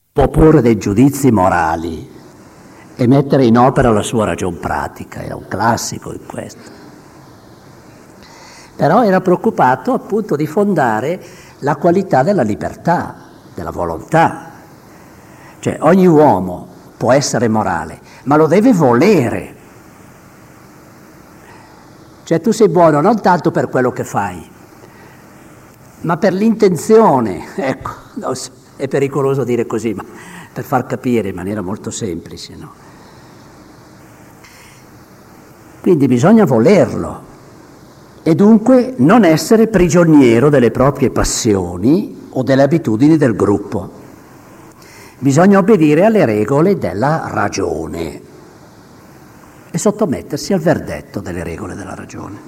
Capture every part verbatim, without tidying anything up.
può porre dei giudizi morali e mettere in opera la sua ragion pratica, era un classico in questo. Però era preoccupato appunto di fondare la qualità della libertà, della volontà. Cioè ogni uomo può essere morale, ma lo deve volere. Cioè tu sei buono non tanto per quello che fai, ma per l'intenzione. Ecco, no, è pericoloso dire così, ma per far capire in maniera molto semplice, no? Quindi bisogna volerlo e dunque non essere prigioniero delle proprie passioni o delle abitudini del gruppo. Bisogna obbedire alle regole della ragione e sottomettersi al verdetto delle regole della ragione.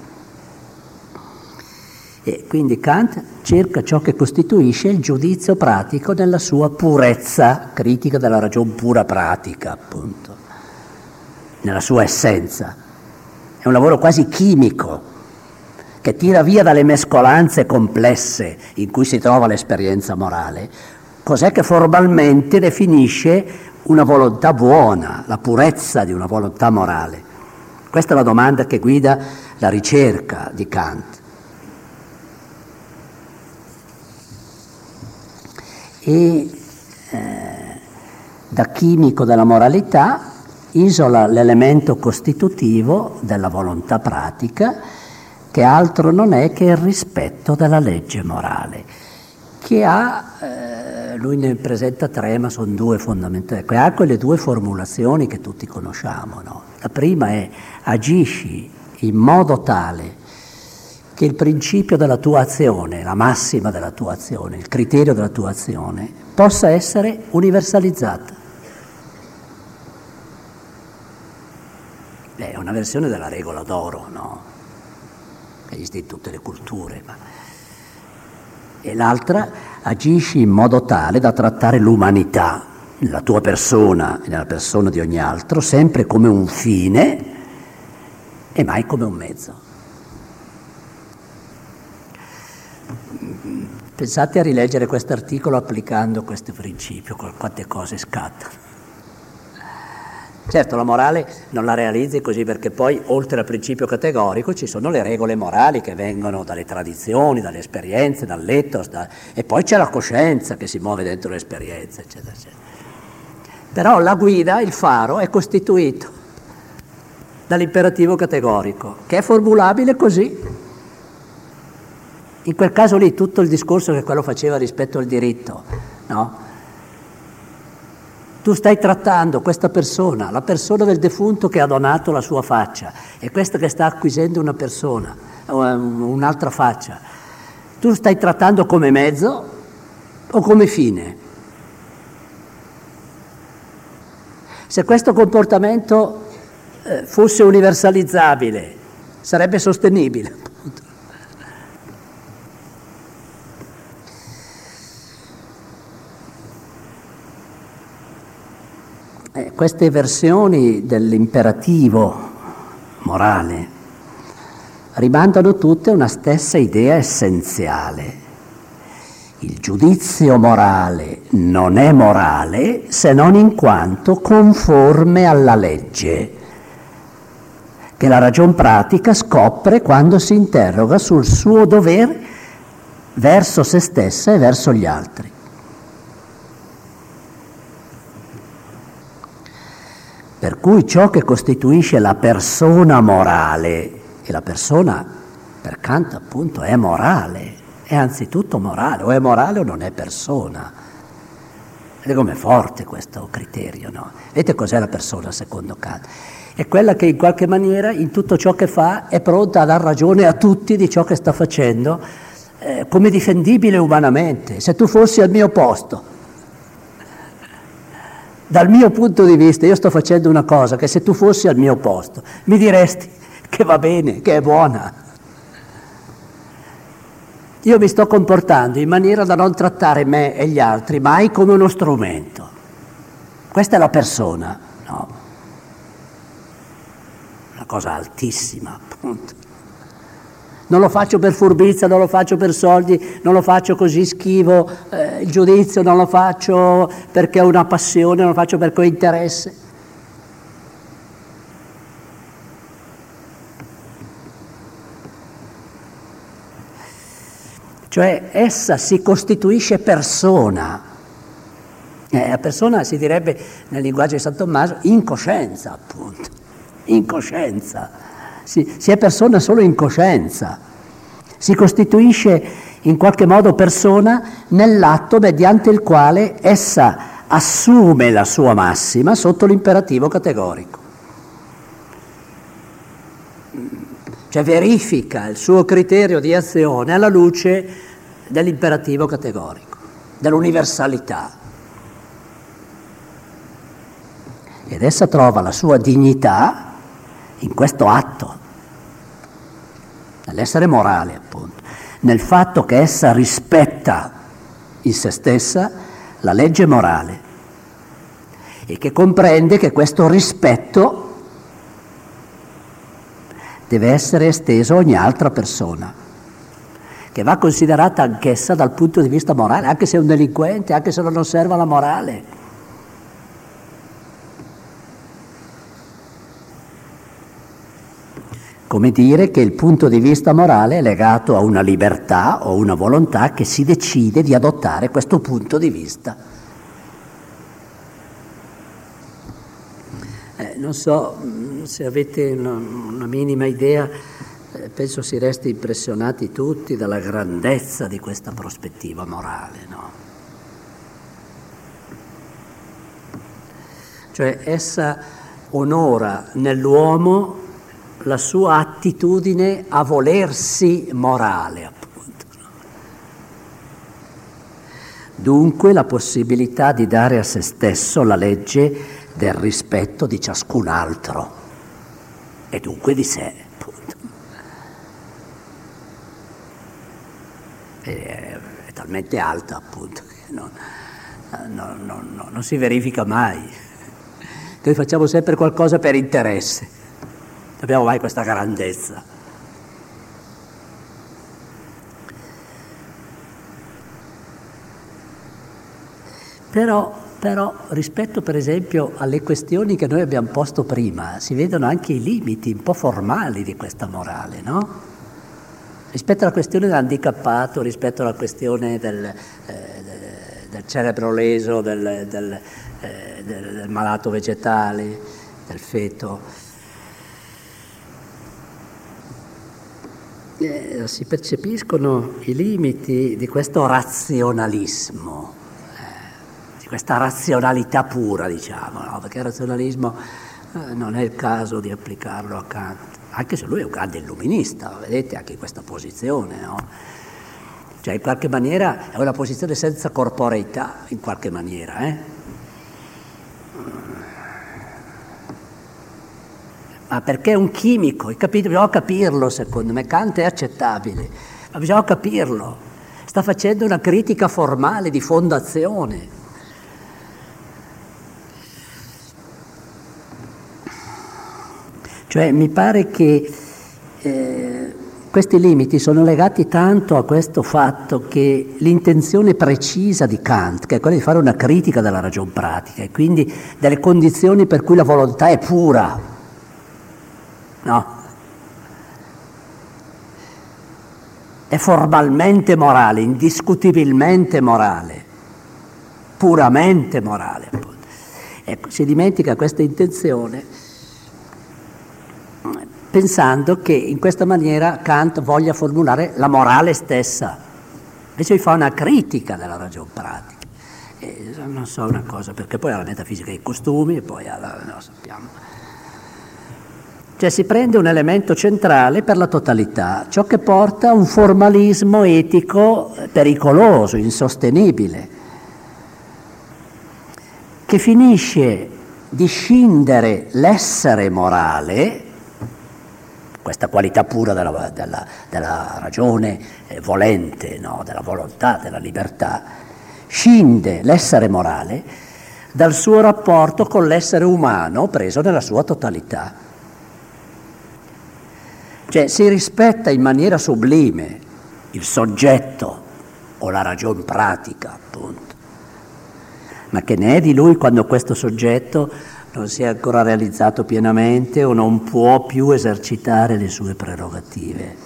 E quindi Kant cerca ciò che costituisce il giudizio pratico nella sua purezza, critica della ragion pura pratica, appunto, nella sua essenza. È un lavoro quasi chimico, che tira via dalle mescolanze complesse in cui si trova l'esperienza morale, cos'è che formalmente definisce una volontà buona, la purezza di una volontà morale. Questa è la domanda che guida la ricerca di Kant. E eh, da chimico della moralità isola l'elemento costitutivo della volontà pratica, che altro non è che il rispetto della legge morale, che ha, eh, lui ne presenta tre, ma sono due fondamentali, che ha quelle due formulazioni che tutti conosciamo, no? La prima è: agisci in modo tale che il principio della tua azione, la massima della tua azione, il criterio della tua azione, possa essere universalizzata. È una versione della regola d'oro, no? Che esiste in tutte le culture. Ma... E l'altra: agisci in modo tale da trattare l'umanità, nella tua persona e nella persona di ogni altro, sempre come un fine e mai come un mezzo. Pensate a rileggere questo articolo applicando questo principio, quante cose scattano. Certo, la morale non la realizzi così, perché poi oltre al principio categorico ci sono le regole morali che vengono dalle tradizioni, dalle esperienze, dall'ethos, da... e poi c'è la coscienza che si muove dentro l'esperienza, eccetera, eccetera. Però la guida, il faro, è costituito dall'imperativo categorico, che è formulabile così. In quel caso lì tutto il discorso che quello faceva rispetto al diritto, no? Tu stai trattando questa persona, la persona del defunto che ha donato la sua faccia, e questa che sta acquisendo una persona, un'altra faccia. Tu stai trattando come mezzo o come fine? Se questo comportamento eh, fosse universalizzabile, sarebbe sostenibile. Eh, queste versioni dell'imperativo morale rimandano tutte a una stessa idea essenziale. Il giudizio morale non è morale se non in quanto conforme alla legge, che la ragion pratica scopre quando si interroga sul suo dovere verso se stessa e verso gli altri. Per cui ciò che costituisce la persona morale, e la persona per Kant appunto è morale, è anzitutto morale, o è morale o non è persona. Vedete com'è forte questo criterio, no? Vedete cos'è la persona secondo Kant? È quella che in qualche maniera in tutto ciò che fa è pronta a dar ragione a tutti di ciò che sta facendo, eh, come difendibile umanamente. Se tu fossi al mio posto, dal mio punto di vista, io sto facendo una cosa che se tu fossi al mio posto mi diresti che va bene, che è buona. Io mi sto comportando in maniera da non trattare me e gli altri mai come uno strumento. Questa è la persona, no? Una cosa altissima, appunto. Non lo faccio per furbizia, non lo faccio per soldi, non lo faccio così schivo eh, il giudizio, non lo faccio perché ho una passione, non lo faccio perché ho interesse. Cioè essa si costituisce persona. Eh, la persona si direbbe nel linguaggio di San Tommaso in coscienza, appunto, in coscienza. Si, si è persona solo in coscienza. Si costituisce in qualche modo persona nell'atto mediante il quale essa assume la sua massima sotto l'imperativo categorico. Cioè verifica il suo criterio di azione alla luce dell'imperativo categorico, dell'universalità. Ed essa trova la sua dignità in questo atto, nell'essere morale appunto, nel fatto che essa rispetta in se stessa la legge morale e che comprende che questo rispetto deve essere esteso a ogni altra persona, che va considerata anch'essa dal punto di vista morale, anche se è un delinquente, anche se non osserva la morale. Come dire che il punto di vista morale è legato a una libertà o una volontà che si decide di adottare questo punto di vista. Eh, non so se avete una, una minima idea, eh, penso si resti impressionati tutti dalla grandezza di questa prospettiva morale, no? Cioè essa onora nell'uomo la sua attitudine a volersi morale, appunto. Dunque la possibilità di dare a se stesso la legge del rispetto di ciascun altro e dunque di sé, appunto. È, è talmente alta, appunto, che non, non, non, non si verifica mai. Noi facciamo sempre qualcosa per interesse, non abbiamo mai questa grandezza. Però Però rispetto per esempio alle questioni che noi abbiamo posto prima, si vedono anche i limiti un po' formali di questa morale, no? Rispetto alla questione dell'handicappato, rispetto alla questione del, eh, del cerebro leso, del, del, eh, del, del malato vegetale, del feto, eh, si percepiscono i limiti di questo razionalismo, questa razionalità pura, diciamo, no? Perché il razionalismo eh, non è il caso di applicarlo a Kant, anche se lui è un grande illuminista, vedete anche questa posizione, no? Cioè in qualche maniera è una posizione senza corporeità, in qualche maniera, eh? Ma perché è un chimico, capito? Bisogna capirlo, secondo me. Kant è accettabile, ma bisogna capirlo. Sta facendo una critica formale di fondazione. Cioè mi pare che eh, questi limiti sono legati tanto a questo fatto che l'intenzione precisa di Kant, che è quella di fare una critica della ragion pratica e quindi delle condizioni per cui la volontà è pura, no? È formalmente morale, indiscutibilmente morale, puramente morale. Appunto. Ecco, si dimentica questa intenzione pensando che in questa maniera Kant voglia formulare la morale stessa. Invece fa una critica della ragion pratica. E non so una cosa, perché poi ha la metafisica dei costumi e poi ha la, no, sappiamo. Cioè si prende un elemento centrale per la totalità, ciò che porta a un formalismo etico pericoloso, insostenibile, che finisce di scindere l'essere morale, questa qualità pura della, della, della ragione eh, volente, no? Della volontà, della libertà, scinde l'essere morale dal suo rapporto con l'essere umano preso nella sua totalità. Cioè si rispetta in maniera sublime il soggetto o la ragion pratica, appunto. Ma che ne è di lui quando questo soggetto non si è ancora realizzato pienamente o non può più esercitare le sue prerogative?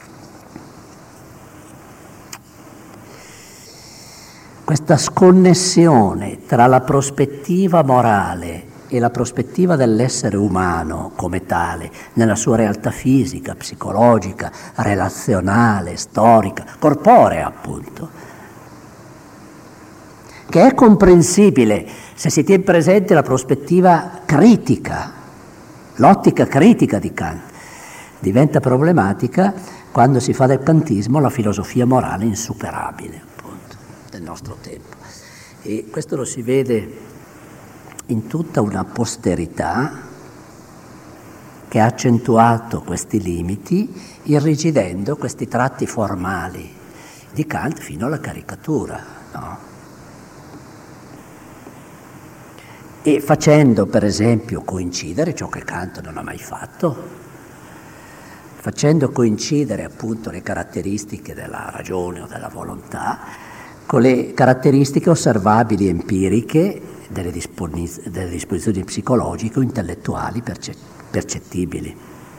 Questa sconnessione tra la prospettiva morale e la prospettiva dell'essere umano come tale, nella sua realtà fisica, psicologica, relazionale, storica, corporea appunto, che è comprensibile se si tiene presente la prospettiva critica, l'ottica critica di Kant, diventa problematica quando si fa del kantismo la filosofia morale insuperabile, appunto, del nostro tempo. E questo lo si vede in tutta una posterità che ha accentuato questi limiti, irrigidendo questi tratti formali di Kant fino alla caricatura, no? E facendo, per esempio, coincidere ciò che Kant non ha mai fatto, facendo coincidere appunto le caratteristiche della ragione o della volontà con le caratteristiche osservabili empiriche delle, disponiz- delle disposizioni psicologiche o intellettuali perce- percettibili.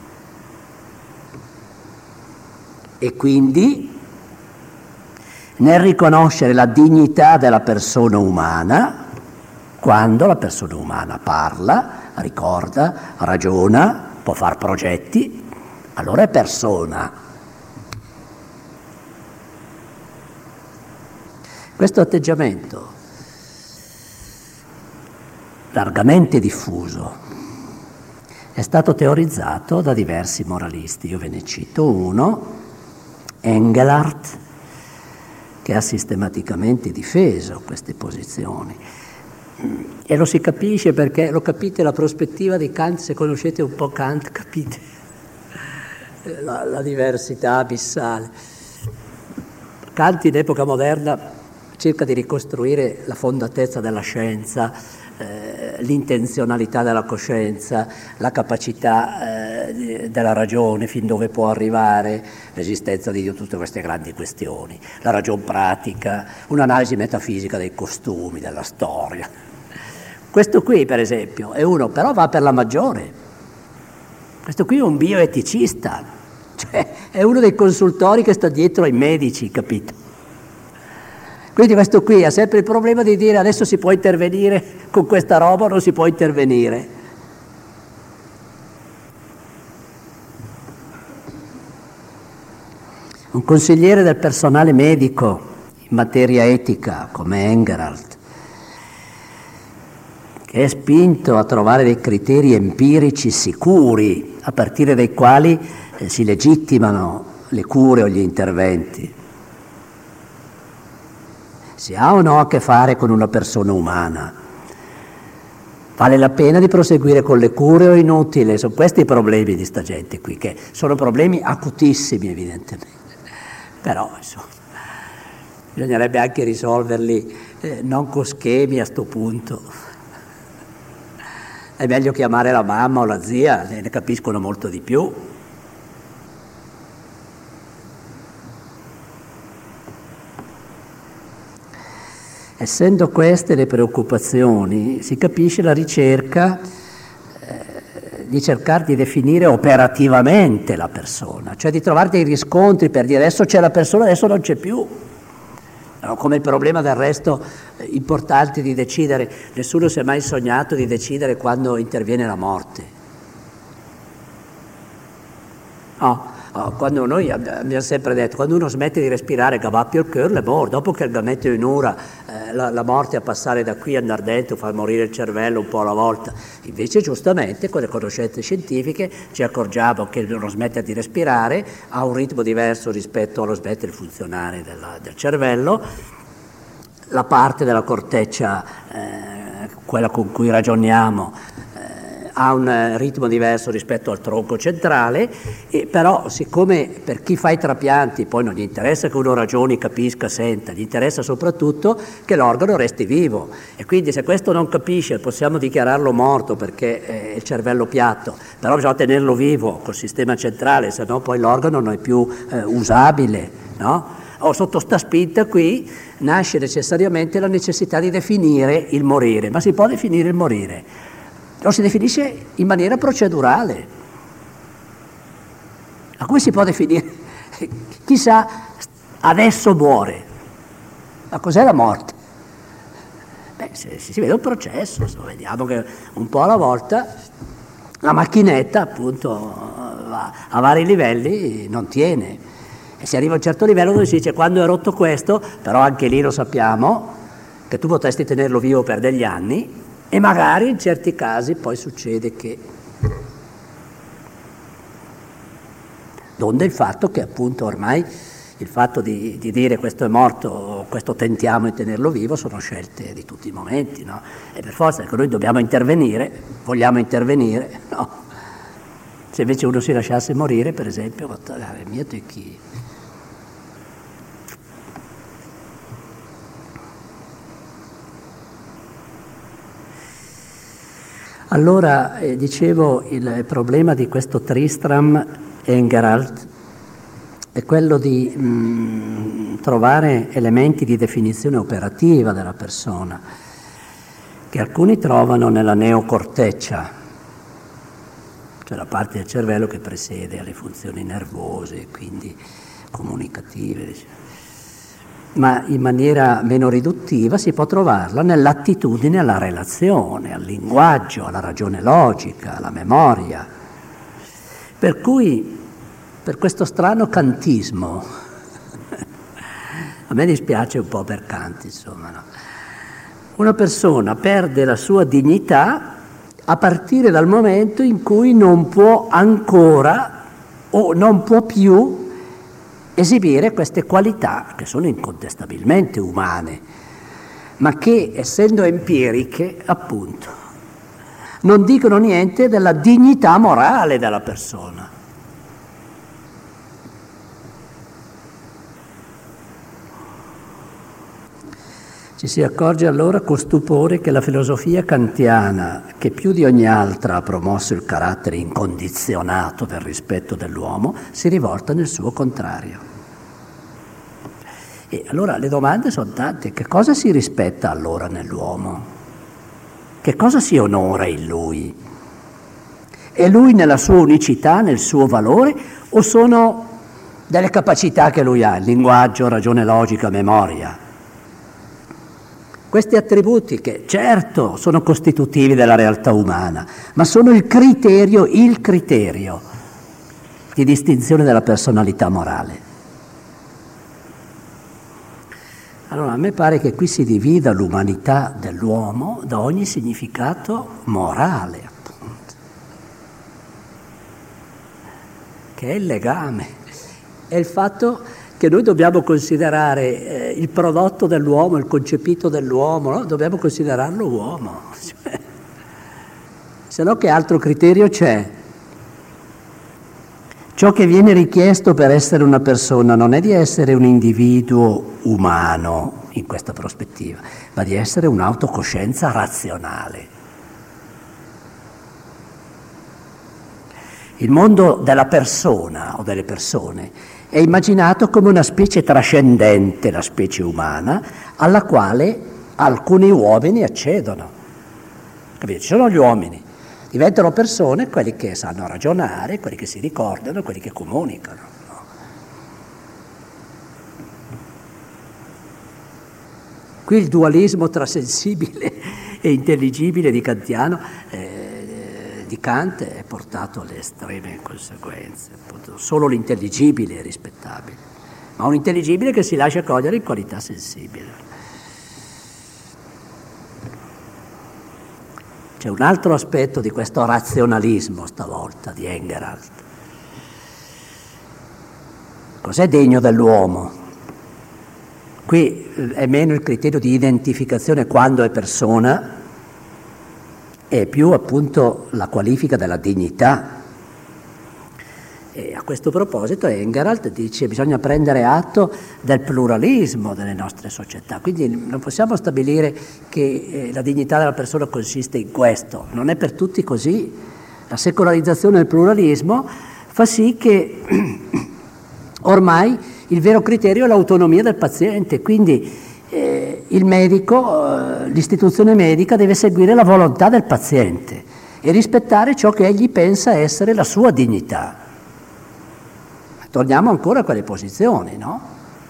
E quindi nel riconoscere la dignità della persona umana, quando la persona umana parla, ricorda, ragiona, può fare progetti, allora è persona. Questo atteggiamento largamente diffuso è stato teorizzato da diversi moralisti. Io ve ne cito uno, Engelhardt, che ha sistematicamente difeso queste posizioni. E lo si capisce perché, lo capite, la prospettiva di Kant, se conoscete un po' Kant, capite la, la diversità abissale. Kant in epoca moderna cerca di ricostruire la fondatezza della scienza, eh, l'intenzionalità della coscienza, la capacità eh, della ragione, fin dove può arrivare, l'esistenza di Dio, tutte queste grandi questioni, la ragion pratica, un'analisi metafisica dei costumi, della storia. Questo qui, per esempio, è uno, però va per la maggiore. Questo qui è un bioeticista, cioè è uno dei consultori che sta dietro ai medici, capito? Quindi questo qui ha sempre il problema di dire adesso si può intervenire con questa roba o non si può intervenire. Un consigliere del personale medico in materia etica come Engelhardt, che è spinto a trovare dei criteri empirici sicuri a partire dai quali eh, si legittimano le cure o gli interventi. Si ha o no a che fare con una persona umana? Vale la pena di proseguire con le cure o è inutile? Sono questi i problemi di sta gente qui, che sono problemi acutissimi evidentemente. Però insomma, bisognerebbe anche risolverli eh, non con schemi a sto punto. È meglio chiamare la mamma o la zia, ne capiscono molto di più. Essendo queste le preoccupazioni, si capisce la ricerca eh, di cercare di definire operativamente la persona, cioè di trovare dei riscontri per dire adesso c'è la persona, adesso non c'è più. No, come il problema del resto eh, importante di decidere, nessuno si è mai sognato di decidere quando interviene la morte. No. Oh, quando noi abbiamo sempre detto, quando uno smette di respirare, gavappio il cœur, è morto. Dopo che il gammetto in ura, eh, la, la morte a passare da qui, andare dentro, far morire il cervello un po' alla volta. Invece giustamente con le conoscenze scientifiche ci accorgiamo che uno smette di respirare, ha un ritmo diverso rispetto allo smettere di funzionare della, del cervello. La parte della corteccia, eh, quella con cui ragioniamo, ha un ritmo diverso rispetto al tronco centrale, e però siccome per chi fa i trapianti poi non gli interessa che uno ragioni, capisca, senta, gli interessa soprattutto che l'organo resti vivo, e quindi se questo non capisce possiamo dichiararlo morto perché è il cervello piatto, però bisogna tenerlo vivo col sistema centrale, se no poi l'organo non è più eh, usabile, no? O sotto sta spinta qui nasce necessariamente la necessità di definire il morire, ma si può definire il morire? Lo si definisce in maniera procedurale. Ma come si può definire? Chissà, adesso muore. Ma cos'è la morte? Beh, se, se si vede un processo, so, vediamo che un po' alla volta la macchinetta, appunto, a, a vari livelli non tiene. E si arriva a un certo livello dove si dice: quando è rotto questo, però anche lì lo sappiamo, che tu potresti tenerlo vivo per degli anni, e magari in certi casi poi succede che, donde il fatto che appunto ormai il fatto di, di dire questo è morto, questo tentiamo di tenerlo vivo, sono scelte di tutti i momenti, no? E per forza che noi dobbiamo intervenire, vogliamo intervenire, no? Se invece uno si lasciasse morire, per esempio, mio te chi? Allora, eh, dicevo, il problema di questo Tristram e Geralt è quello di mh, trovare elementi di definizione operativa della persona, che alcuni trovano nella neocorteccia, cioè la parte del cervello che precede alle funzioni nervose, quindi comunicative, diciamo. Ma in maniera meno riduttiva si può trovarla nell'attitudine alla relazione, al linguaggio, alla ragione logica, alla memoria. Per cui, per questo strano kantismo, a me dispiace un po' per Kant, insomma, no? Una persona perde la sua dignità a partire dal momento in cui non può ancora o non può più esibire queste qualità che sono incontestabilmente umane, ma che, essendo empiriche, appunto, non dicono niente della dignità morale della persona. Ci si accorge allora con stupore che la filosofia kantiana, che più di ogni altra ha promosso il carattere incondizionato del rispetto dell'uomo, si rivolta nel suo contrario. E allora le domande sono tante. Che cosa si rispetta allora nell'uomo? Che cosa si onora in lui? È lui nella sua unicità, nel suo valore, o sono delle capacità che lui ha, il linguaggio, ragione logica, memoria? Questi attributi che certo sono costitutivi della realtà umana, ma sono il criterio, il criterio di distinzione della personalità morale. Allora, a me pare che qui si divida l'umanità dell'uomo da ogni significato morale, appunto, che è il legame, è il fatto che noi dobbiamo considerare eh, il prodotto dell'uomo, il concepito dell'uomo, no? Dobbiamo considerarlo uomo, cioè, se no che altro criterio c'è? Ciò che viene richiesto per essere una persona non è di essere un individuo umano in questa prospettiva, ma di essere un'autocoscienza razionale. Il mondo della persona o delle persone è immaginato come una specie trascendente, la specie umana, alla quale alcuni uomini accedono. Capite? Ci sono gli uomini. Diventano persone quelli che sanno ragionare, quelli che si ricordano, quelli che comunicano. No? Qui il dualismo tra sensibile e intelligibile di Kantiano, eh, di Kant, è portato alle estreme conseguenze. Appunto, solo l'intelligibile è rispettabile, ma un intelligibile che si lascia cogliere in qualità sensibile. C'è un altro aspetto di questo razionalismo stavolta di Engeralt. Cos'è degno dell'uomo? Qui è meno il criterio di identificazione quando è persona, è più appunto la qualifica della dignità. E a questo proposito Engelhardt dice che bisogna prendere atto del pluralismo delle nostre società, quindi non possiamo stabilire che eh, la dignità della persona consiste in questo, non è per tutti così. La secolarizzazione del pluralismo fa sì che ormai il vero criterio è l'autonomia del paziente, quindi eh, il medico, eh, l'istituzione medica deve seguire la volontà del paziente e rispettare ciò che egli pensa essere la sua dignità. Torniamo ancora a quelle posizioni, no?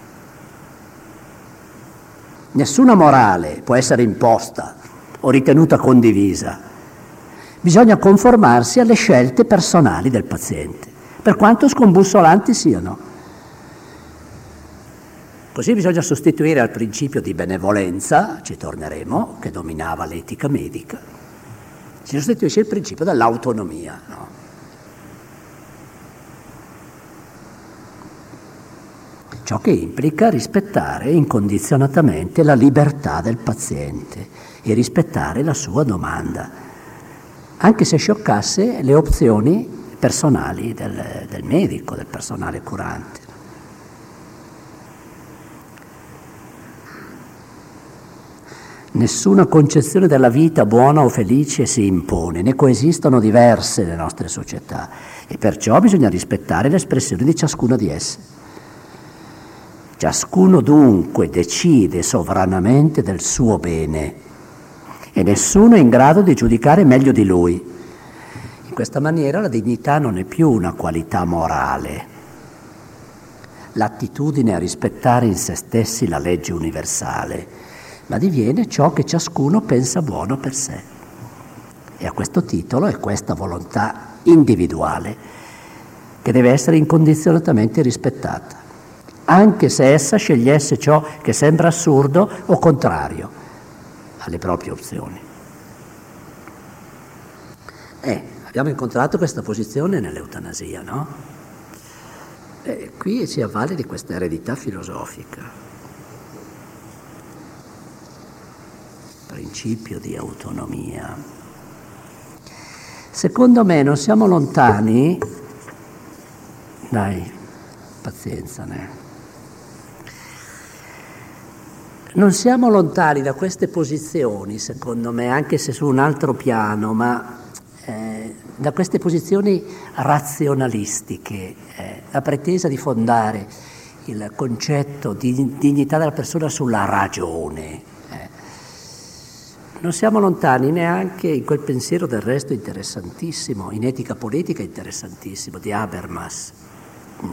Nessuna morale può essere imposta o ritenuta condivisa. Bisogna conformarsi alle scelte personali del paziente, per quanto scombussolanti siano. Così bisogna sostituire al principio di benevolenza, ci torneremo, che dominava l'etica medica, si sostituisce il principio dell'autonomia, no? Ciò che implica rispettare incondizionatamente la libertà del paziente e rispettare la sua domanda, anche se scioccasse le opzioni personali del, del medico, del personale curante. Nessuna concezione della vita buona o felice si impone, ne coesistono diverse nelle nostre società e perciò bisogna rispettare l'espressione di ciascuna di esse. Ciascuno dunque decide sovranamente del suo bene e nessuno è in grado di giudicare meglio di lui. In questa maniera la dignità non è più una qualità morale, l'attitudine a rispettare in se stessi la legge universale, ma diviene ciò che ciascuno pensa buono per sé. E a questo titolo è questa volontà individuale che deve essere incondizionatamente rispettata, anche se essa scegliesse ciò che sembra assurdo o contrario alle proprie opzioni. Eh, abbiamo incontrato questa posizione nell'eutanasia, no? E qui si avvale di questa eredità filosofica. Principio di autonomia. Secondo me non siamo lontani, dai, pazienza, ne? Non siamo lontani da queste posizioni, secondo me, anche se su un altro piano, ma eh, da queste posizioni razionalistiche, eh, la pretesa di fondare il concetto di dignità della persona sulla ragione. Eh. Non siamo lontani neanche in quel pensiero del resto interessantissimo, in etica politica interessantissimo, di Habermas. Mm.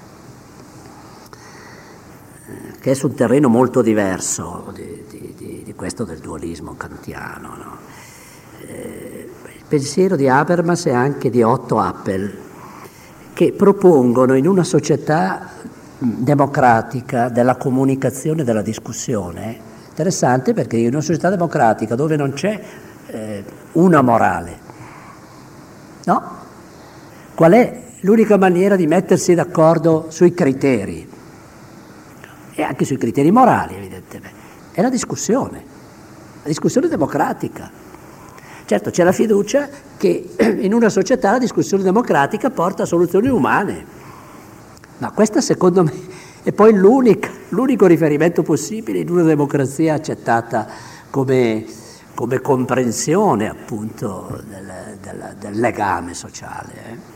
Che è su un terreno molto diverso di, di, di, di questo del dualismo kantiano, no? Eh, il pensiero di Habermas e anche di Otto Appel, che propongono in una società democratica della comunicazione e della discussione. Interessante perché in una società democratica dove non c'è eh, una morale, no? Qual è l'unica maniera di mettersi d'accordo sui criteri? E anche sui criteri morali, evidentemente, è la discussione, la discussione democratica. Certo, c'è la fiducia che in una società la discussione democratica porta a soluzioni umane, ma questa secondo me è poi l'unica, l'unico riferimento possibile in una democrazia accettata come, come comprensione appunto del, del, del legame sociale. Eh.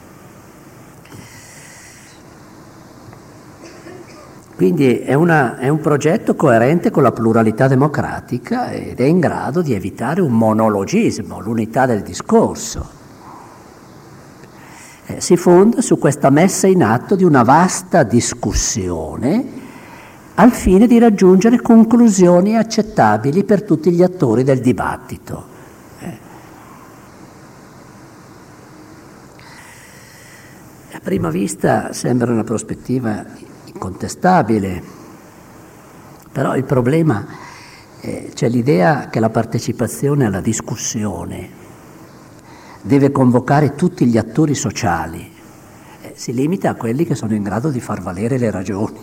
Quindi è, una, è un progetto coerente con la pluralità democratica ed è in grado di evitare un monologismo, l'unità del discorso. Eh, si fonda su questa messa in atto di una vasta discussione al fine di raggiungere conclusioni accettabili per tutti gli attori del dibattito. Eh. A prima vista sembra una prospettiva incontestabile, però il problema eh, c'è l'idea che la partecipazione alla discussione deve convocare tutti gli attori sociali, eh, si limita a quelli che sono in grado di far valere le ragioni.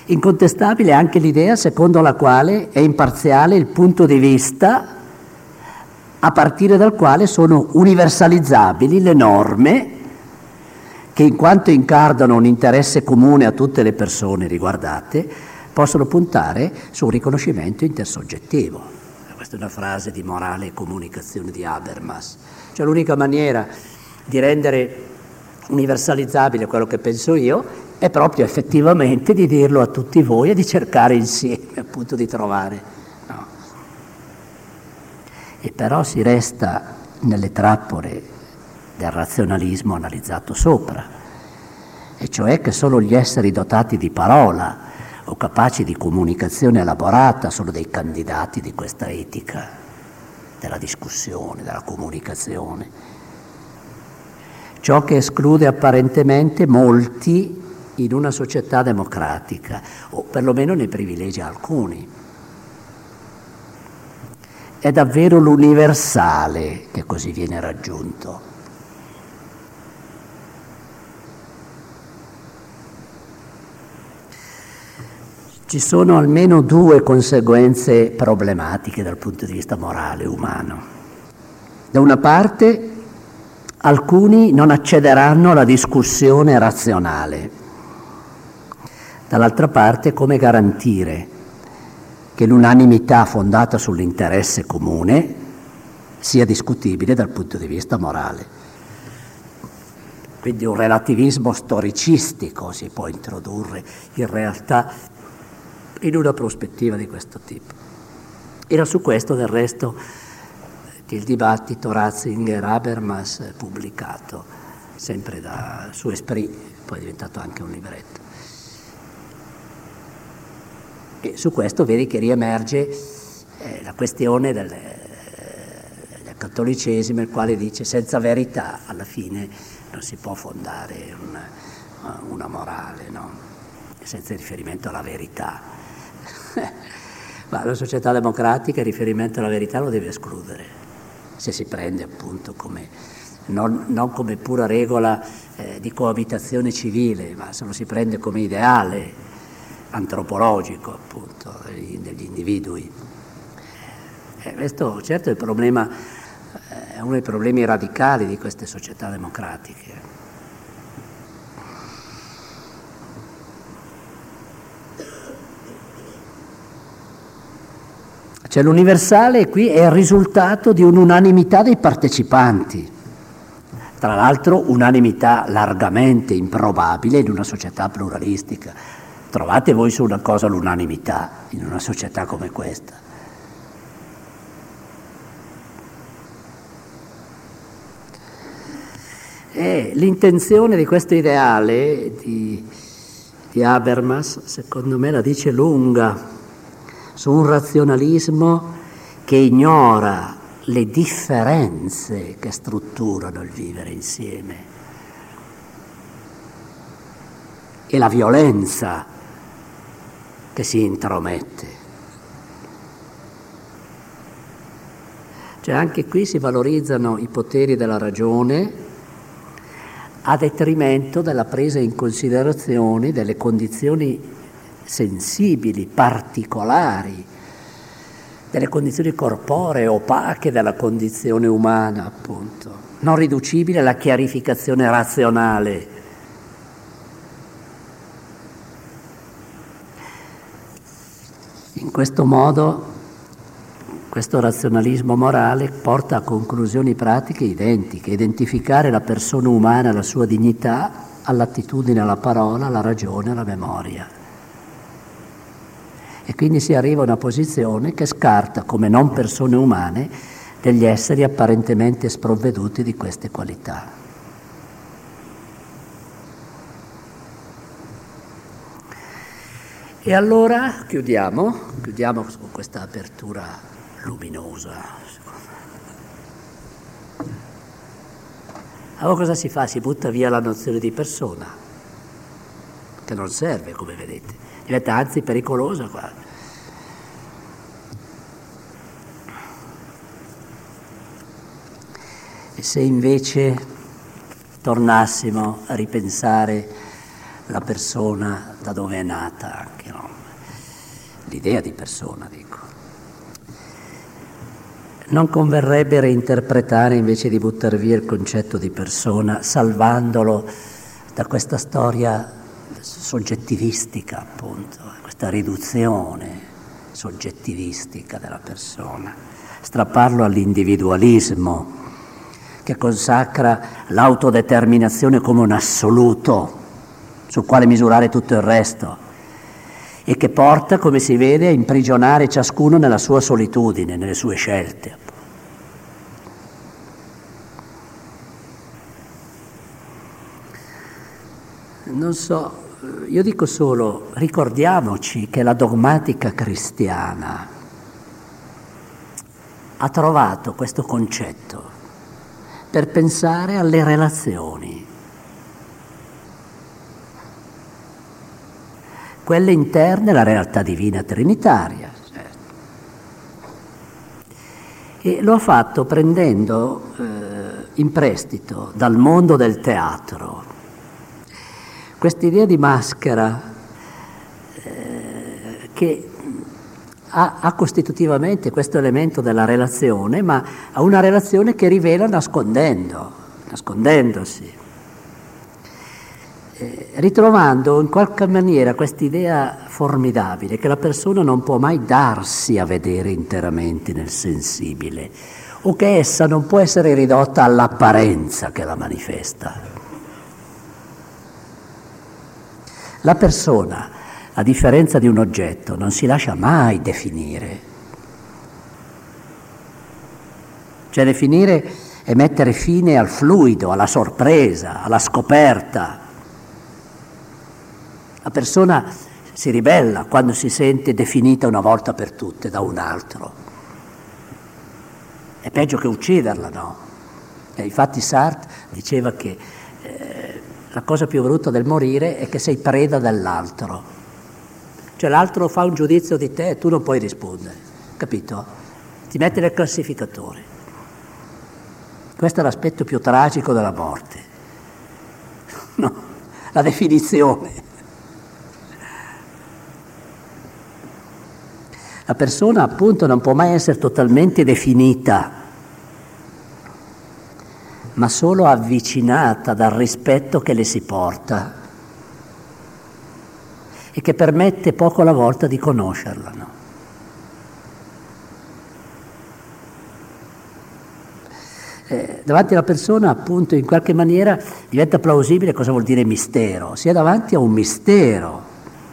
Incontestabile è anche l'idea secondo la quale è imparziale il punto di vista a partire dal quale sono universalizzabili le norme che, in quanto incardano un interesse comune a tutte le persone riguardate, possono puntare su un riconoscimento intersoggettivo. Questa è una frase di Morale e Comunicazione di Habermas. Cioè l'unica maniera di rendere universalizzabile quello che penso io è proprio effettivamente di dirlo a tutti voi e di cercare insieme appunto di trovare. No. E però si resta nelle trappole del razionalismo analizzato sopra, e cioè che solo gli esseri dotati di parola o capaci di comunicazione elaborata sono dei candidati di questa etica della discussione, della comunicazione. Ciò che esclude apparentemente molti in una società democratica, o perlomeno ne privilegia alcuni. È davvero l'universale che così viene raggiunto. Ci sono almeno due conseguenze problematiche dal punto di vista morale umano. Da una parte, alcuni non accederanno alla discussione razionale. Dall'altra parte, come garantire che l'unanimità fondata sull'interesse comune sia discutibile dal punto di vista morale? Quindi un relativismo storicistico si può introdurre in realtà in una prospettiva di questo tipo. Era su questo, del resto, il dibattito Ratzinger-Habermas pubblicato, sempre da su Esprit, poi è diventato anche un libretto. E su questo vedi che riemerge eh, la questione del, eh, del cattolicesimo, il quale dice senza verità alla fine non si può fondare una, una morale, no? Senza riferimento alla verità. Ma la società democratica il riferimento alla verità lo deve escludere, se si prende appunto come, non, non come pura regola eh, di coabitazione civile, ma se lo si prende come ideale antropologico appunto degli, degli individui. E questo certo è il problema, è uno dei problemi radicali di queste società democratiche. Cioè l'universale qui è il risultato di un'unanimità dei partecipanti, tra l'altro unanimità largamente improbabile in una società pluralistica. Trovate voi su una cosa l'unanimità in una società come questa? E l'intenzione di questo ideale di, di Habermas, secondo me, la dice lunga su un razionalismo che ignora le differenze che strutturano il vivere insieme e la violenza che si intromette. Cioè anche qui si valorizzano i poteri della ragione a detrimento della presa in considerazione delle condizioni sensibili, particolari, delle condizioni corporee opache della condizione umana, appunto, non riducibile alla chiarificazione razionale. In questo modo, questo razionalismo morale porta a conclusioni pratiche identiche: identificare la persona umana, la sua dignità, all'attitudine alla parola, alla ragione, alla memoria. E quindi si arriva a una posizione che scarta come non persone umane degli esseri apparentemente sprovveduti di queste qualità. E allora chiudiamo, chiudiamo con questa apertura luminosa. Allora cosa si fa? Si butta via la nozione di persona, che non serve, come vedete. Diventa anzi pericolosa qua. E se invece tornassimo a ripensare la persona da dove è nata anche, no? L'idea di persona, dico. Non converrebbe reinterpretare invece di buttar via il concetto di persona, salvandolo da questa storia soggettivistica, appunto, questa riduzione soggettivistica della persona, strapparlo all'individualismo che consacra l'autodeterminazione come un assoluto sul quale misurare tutto il resto e che porta, come si vede, a imprigionare ciascuno nella sua solitudine, nelle sue scelte. Non so, io dico solo, ricordiamoci che la dogmatica cristiana ha trovato questo concetto per pensare alle relazioni, quelle interne alla realtà divina trinitaria. Certo. E lo ha fatto prendendo eh, in prestito dal mondo del teatro quest'idea di maschera eh, che ha, ha costitutivamente questo elemento della relazione, ma ha una relazione che rivela nascondendo, nascondendosi. Eh, ritrovando in qualche maniera quest'idea formidabile che la persona non può mai darsi a vedere interamente nel sensibile, o che essa non può essere ridotta all'apparenza che la manifesta. La persona, a differenza di un oggetto, non si lascia mai definire. Cioè definire è mettere fine al fluido, alla sorpresa, alla scoperta. La persona si ribella quando si sente definita una volta per tutte da un altro. È peggio che ucciderla, no? E infatti Sartre diceva che eh, la cosa più brutta del morire è che sei preda dell'altro. Cioè l'altro fa un giudizio di te e tu non puoi rispondere, capito? Ti mette nel classificatore. Questo è l'aspetto più tragico della morte. No, la definizione. La persona appunto non può mai essere totalmente definita, ma solo avvicinata dal rispetto che le si porta e che permette poco alla volta di conoscerla, no? Eh, davanti alla persona appunto in qualche maniera diventa plausibile cosa vuol dire mistero, si è davanti a un mistero.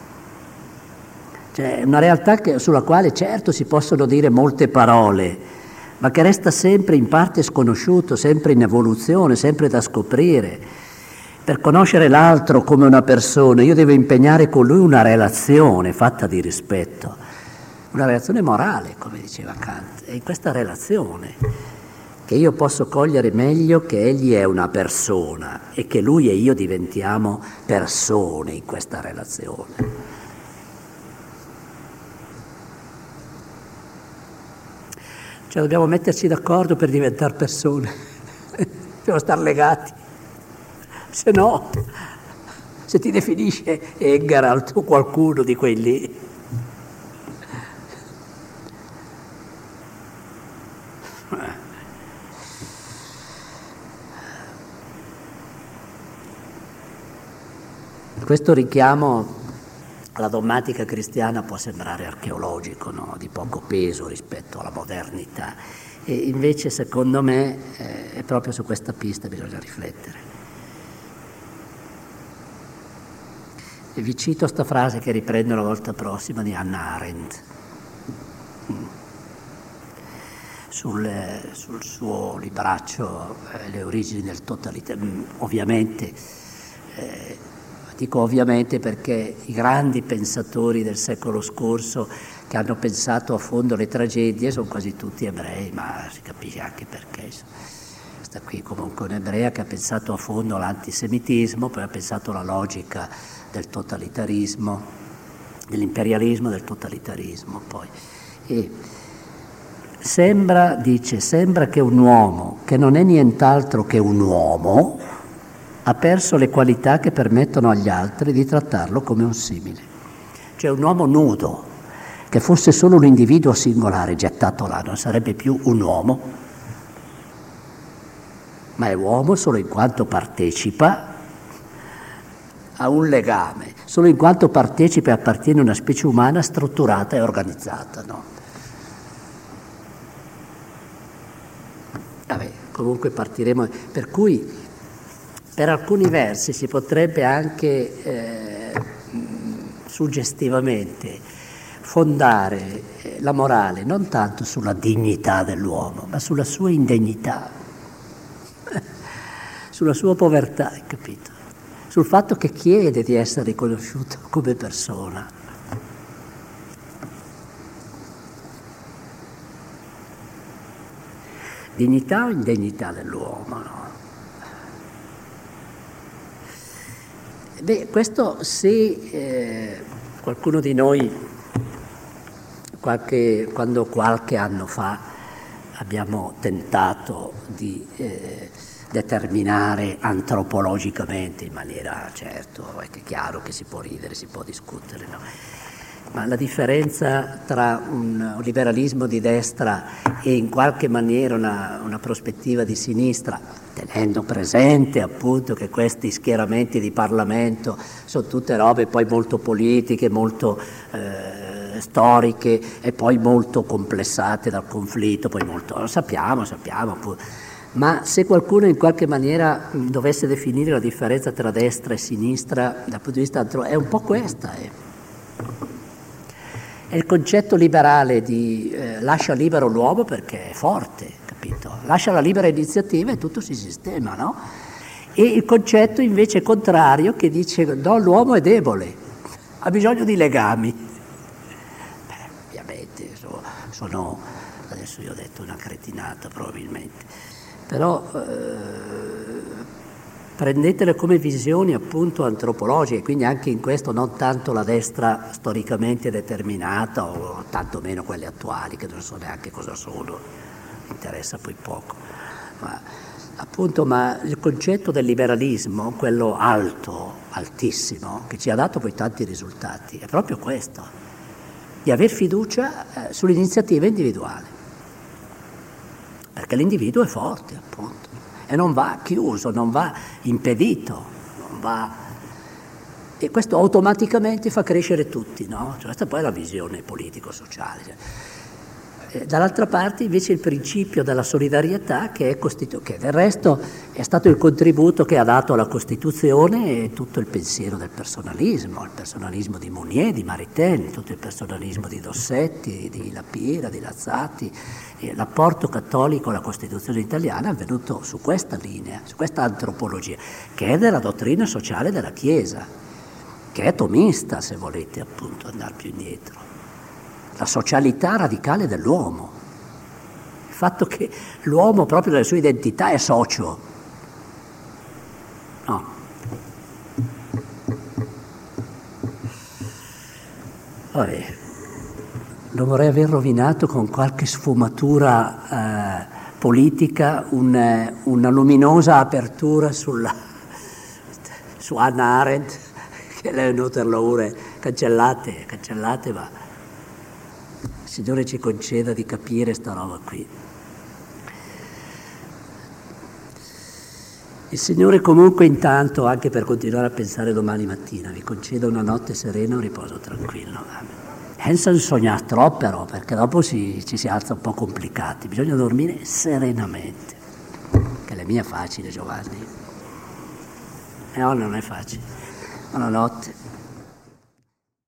Cioè una realtà che, sulla quale certo si possono dire molte parole, ma che resta sempre in parte sconosciuto, sempre in evoluzione, sempre da scoprire. Per conoscere l'altro come una persona, io devo impegnare con lui una relazione fatta di rispetto, una relazione morale, come diceva Kant. È in questa relazione che io posso cogliere meglio che egli è una persona e che lui e io diventiamo persone in questa relazione. Cioè dobbiamo metterci d'accordo per diventare persone, dobbiamo star legati, se no, se ti definisce Eggert o qualcuno di quelli, questo richiamo alla dogmatica cristiana può sembrare archeologico, no? Di poco peso rispetto alla modernità, e invece secondo me eh, è proprio su questa pista bisogna riflettere. E vi cito sta frase che riprendo la volta prossima di Hannah Arendt sul, sul suo libraccio eh, Le origini del totalitarismo. Ovviamente eh, Dico ovviamente perché i grandi pensatori del secolo scorso che hanno pensato a fondo le tragedie sono quasi tutti ebrei, ma si capisce anche perché. Questa qui comunque un'ebrea che ha pensato a fondo l'antisemitismo, poi ha pensato alla logica del totalitarismo, dell'imperialismo, del totalitarismo. Poi. E sembra, dice, sembra che un uomo, che non è nient'altro che un uomo, ha perso le qualità che permettono agli altri di trattarlo come un simile. Cioè un uomo nudo, che fosse solo un individuo singolare gettato là, non sarebbe più un uomo, ma è uomo solo in quanto partecipa a un legame, solo in quanto partecipa e appartiene a una specie umana strutturata e organizzata, no? Vabbè, comunque partiremo, per cui per alcuni versi si potrebbe anche eh, suggestivamente fondare la morale non tanto sulla dignità dell'uomo, ma sulla sua indegnità, sulla sua povertà, hai capito? Sul fatto che chiede di essere riconosciuto come persona. Dignità o indegnità dell'uomo, no? Beh, questo se eh, qualcuno di noi, qualche, quando qualche anno fa abbiamo tentato di eh, determinare antropologicamente in maniera, certo, è che chiaro che si può ridere, si può discutere, no? Ma la differenza tra un liberalismo di destra e in qualche maniera una, una prospettiva di sinistra, tenendo presente appunto che questi schieramenti di Parlamento sono tutte robe poi molto politiche, molto eh, storiche e poi molto complessate dal conflitto, poi molto, lo sappiamo, sappiamo appunto. Ma se qualcuno in qualche maniera dovesse definire la differenza tra destra e sinistra dal punto di vista antropologico, è un po' questa. È, è il concetto liberale di eh, lascia libero l'uomo perché è forte, capito? Lascia la libera iniziativa e tutto si sistema, no? E il concetto invece contrario che dice no, l'uomo è debole, ha bisogno di legami. Beh, ovviamente sono, sono, adesso io ho detto una cretinata probabilmente, però eh, prendetele come visioni appunto antropologiche, quindi anche in questo non tanto la destra storicamente determinata o tanto meno quelle attuali che non so neanche cosa sono, interessa poi poco, ma appunto ma il concetto del liberalismo, quello alto, altissimo, che ci ha dato poi tanti risultati, è proprio questo, di aver fiducia eh, sull'iniziativa individuale, perché l'individuo è forte appunto. E non va chiuso, non va impedito, non va... E questo automaticamente fa crescere tutti, no? Cioè, questa poi è la visione politico-sociale. E dall'altra parte invece il principio della solidarietà che è costitu- che del resto è stato il contributo che ha dato alla Costituzione e tutto il pensiero del personalismo, il personalismo di Mounier, di Maritain, tutto il personalismo di Dossetti, di La Pira, di Lazzati. E l'apporto cattolico alla Costituzione italiana è avvenuto su questa linea, su questa antropologia, che è della dottrina sociale della Chiesa, che è tomista, se volete appunto andare più indietro. La socialità radicale dell'uomo, il fatto che l'uomo proprio nella sua identità è socio. No. Vabbè. Non vorrei aver rovinato con qualche sfumatura eh, politica un, una luminosa apertura sulla, su Hannah Arendt, che le Noterloure cancellate, cancellate, ma il Signore ci conceda di capire sta roba qui. Il Signore comunque intanto, anche per continuare a pensare domani mattina, vi conceda una notte serena e un riposo tranquillo. Amen. Senza sognare troppo però, perché dopo si, ci si alza un po' complicati, bisogna dormire serenamente, che la mia è facile, Giovanni. Eh no, non è facile. Buonanotte.